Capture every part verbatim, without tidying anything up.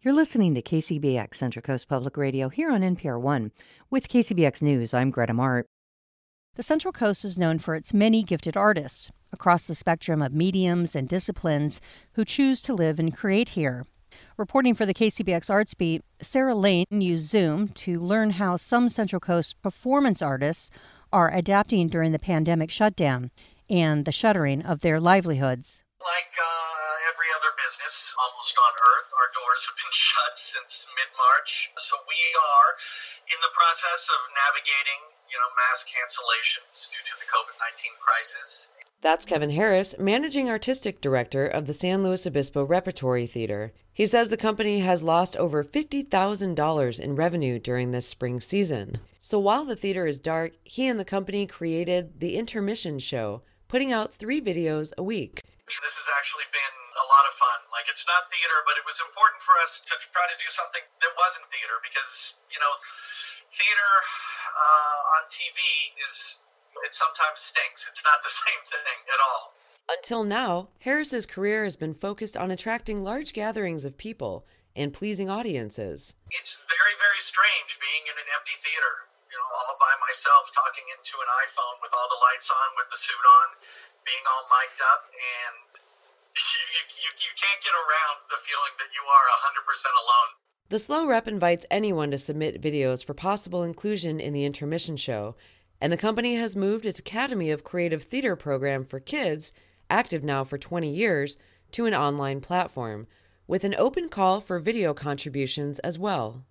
You're listening to K C B X Central Coast Public Radio here on N P R one. With K C B X News, I'm Greta Mart. The Central Coast is known for its many gifted artists across the spectrum of mediums and disciplines who choose to live and create here. Reporting for the K C B X Arts Beat, Sarah Lane used Zoom to learn how some Central Coast performance artists are adapting during the pandemic shutdown and the shuttering of their livelihoods. Like uh, every other business almost on Earth, our doors have been shut since mid-March. So we are in the process of navigating, you know, mass cancellations due to the COVID nineteen crisis. That's Kevin Harris, Managing Artistic Director of the San Luis Obispo Repertory Theater. He says the company has lost over fifty thousand dollars in revenue during this spring season. So while the theater is dark, he and the company created the Intermission Show, putting out three videos a week. This has actually been a lot of fun. Like, it's not theater, but it was important for us to try to do something that wasn't theater because, you know, theater uh, on T V is, it sometimes stinks. It's not the same thing at all. Until now, Harris's career has been focused on attracting large gatherings of people and pleasing audiences. It's very, very strange being in an empty theater, you know, all by myself, talking into an iPhone with all the lights on, with the suit on, being all mic'd up, and you, you, you can't get around the feeling that you are one hundred percent alone. The Slow Rep invites anyone to submit videos for possible inclusion in the Intermission Show, and the company has moved its Academy of Creative Theater program for kids, active now for twenty years, to an online platform, with an open call for video contributions as well.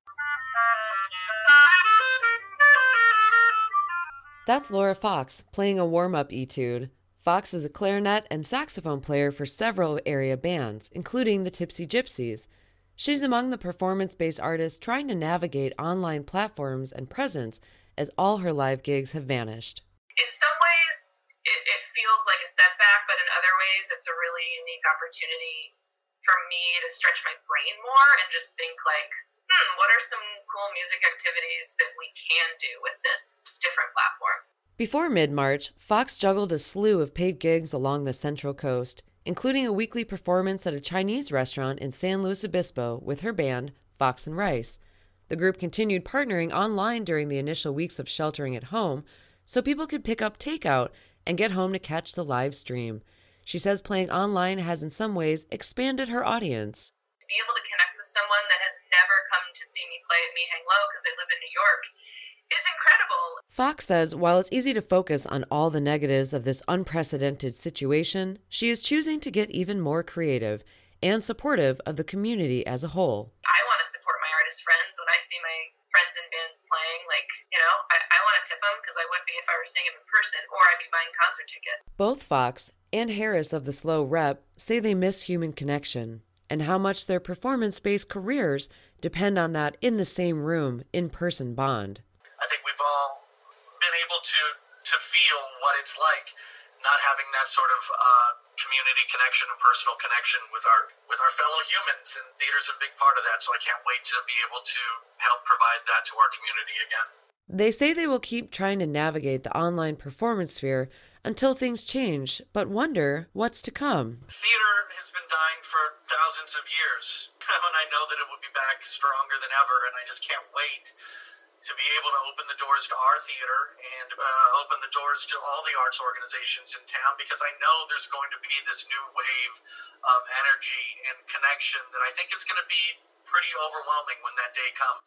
That's Laura Fox playing a warm-up etude. Fox is a clarinet and saxophone player for several area bands, including the Tipsy Gypsies. She's among the performance-based artists trying to navigate online platforms and presence as all her live gigs have vanished. In some ways, it, it feels like a setback, but in other ways, it's a really unique opportunity for me to stretch my brain more and just think like, hmm, what are some cool music activities that we can do with this different platform? Before mid-March, Fox juggled a slew of paid gigs along the Central Coast, including a weekly performance at a Chinese restaurant in San Luis Obispo with her band, Fox and Rice. The group continued partnering online during the initial weeks of sheltering at home so people could pick up takeout and get home to catch the live stream. She says playing online has in some ways expanded her audience. To be able to connect with someone that has never come to see me play at Me Hang Low because they live in New York is incredible. Fox says while it's easy to focus on all the negatives of this unprecedented situation, she is choosing to get even more creative and supportive of the community as a whole. I want to support my artist friends when I see my friends in bands playing. Like, you know, I, I want to tip them because I would be if I were seeing them in person, or I'd be buying concert tickets. Both Fox and Harris of the Slow Rep say they miss human connection and how much their performance-based careers depend on that in-the-same-room, in-person bond. I think we've all been able to, to feel what it's like not having that sort of uh, community connection and personal connection with our with our fellow humans, and theater's a big part of that, so I can't wait to be able to help provide that to our community again. They say they will keep trying to navigate the online performance sphere until things change, but wonder what's to come. Theater has been dying for thousands of years, and I know that it will be back stronger than ever, and I just can't wait to be able to open the doors to our theater and uh, open the doors to all the arts organizations in town, because I know there's going to be this new wave of energy and connection that I think is going to be pretty overwhelming when that day comes.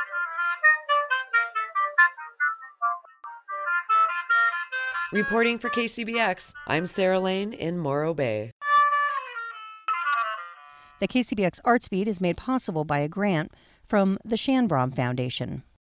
Reporting for K C B X, I'm Sarah Lane in Morro Bay. The K C B X Arts Beat is made possible by a grant from the Shanbrom Foundation.